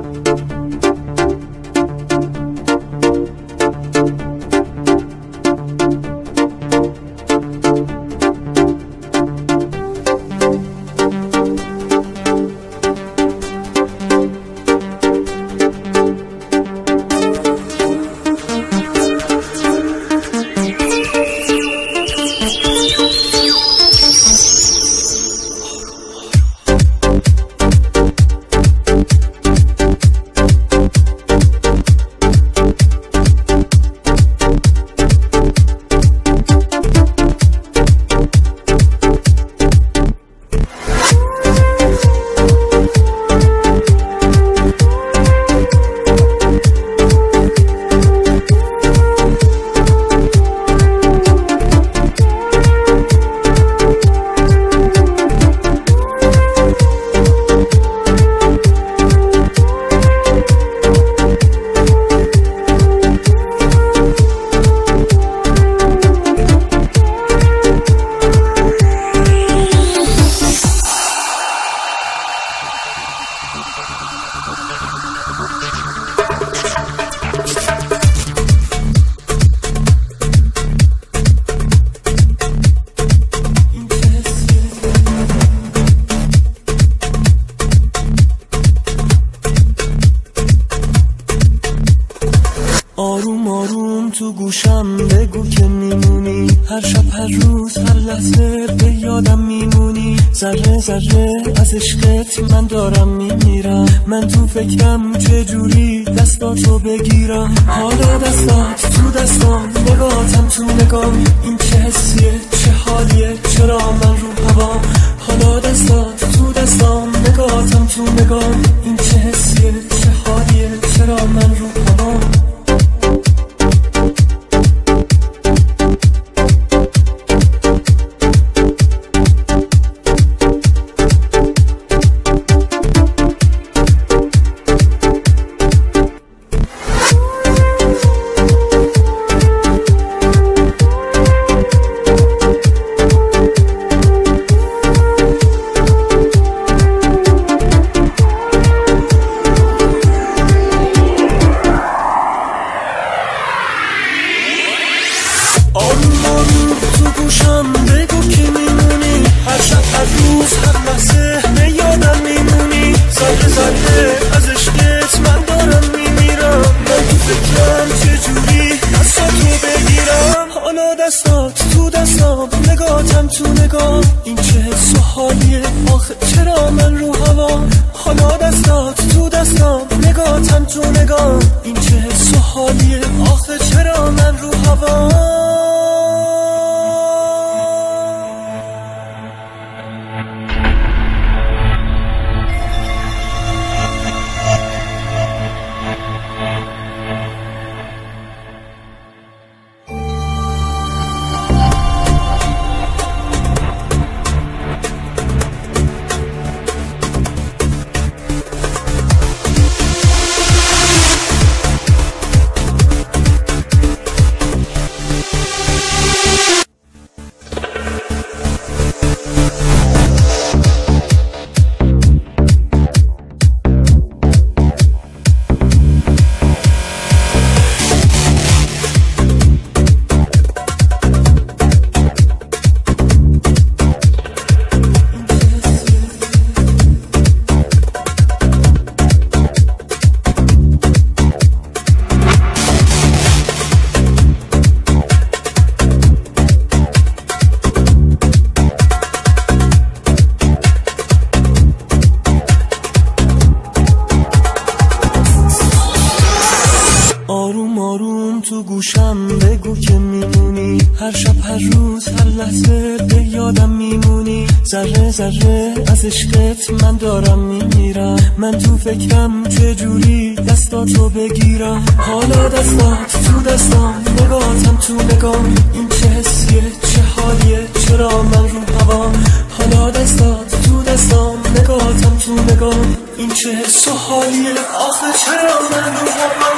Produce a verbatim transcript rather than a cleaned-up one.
آروم آروم تو گوشم بگو که میمونی، هر شب هر روز هر لحظه به یادم میمونی. ذره ذره از عشقت من دارم میمیرم، من تو فکرم چجوری دستاتو بگیرم. حالا دستات تو دستام، نگاتم تو نگام، این چه حسیه چه حالیه چرا من رو هوام. حالا دستات تو دستام، نگاتم تو نگام، این چه حسیه چه حالیه چرا من رو هوام. آروم آروم تو گوشم بگو که میمونی، هر شب هر روز هر لحظه به یادم میمونی. ذره ذره از عشقت من دارم میمیرم، من تو فکرم چجوری دستاتو بگیرم. حالا دستات تو دستام، نگاتم تو نگام، این چه حس و حالیه آخه چرا من رو هوام. حالا دستات تو دستام، نگاتم تو نگام، این چه حس و حالیه آخه چرا من رو هوام. آروم آروم تو گوشم بگو که میمونی، هر شب هر روز هر لحظه به یادم میمونی. ذره ذره از عشقت من دارم میمیرم، من تو فکرم چجوری دستاتو بگیرم. حالا دستات تو دستام، نگاتم تو نگام، این چه حسیه چه حالیه چرا من رو هوام. حالا دستات تو دستام، نگاتم تو نگام، این چه حس و حالیه آخه چرا من رو هوام.